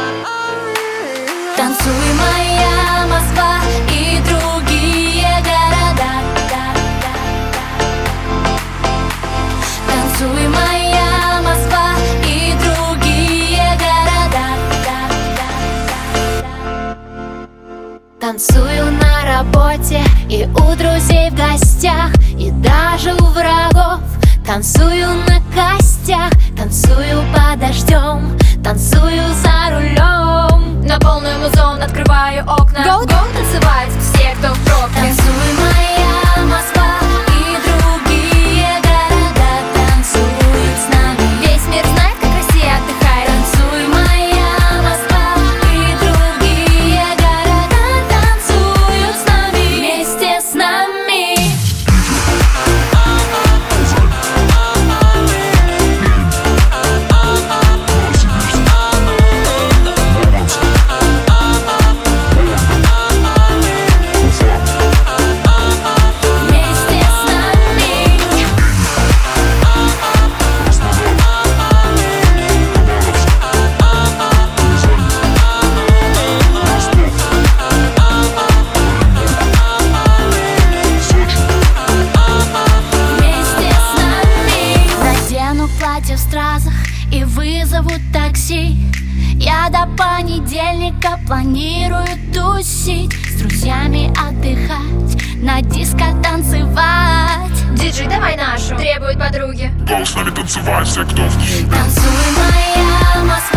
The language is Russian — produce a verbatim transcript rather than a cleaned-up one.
Танцуй, моя Москва и другие города. Танцуй, моя Москва и другие города. Танцую на работе и у друзей в гостях, и даже у врагов. Танцую на костях, танцую под дождем, танцую за рулем. На полную музон открываю окна. Go, go, танцевать все, кто в пробке. Танцуй, моя Москва и другие города. Танцуй с нами. Весь мир знает, как Россия отдыхает. Танцуй, моя Москва и другие города. Танцуют с нами, вместе с нами. Платье в стразах и вызову такси. Я до понедельника планирую тусить, с друзьями отдыхать, на диско танцевать. Диджей, давай нашу, требуют подруги. Go с нами танцевать все, кто в клубе. Танцуй, моя Москва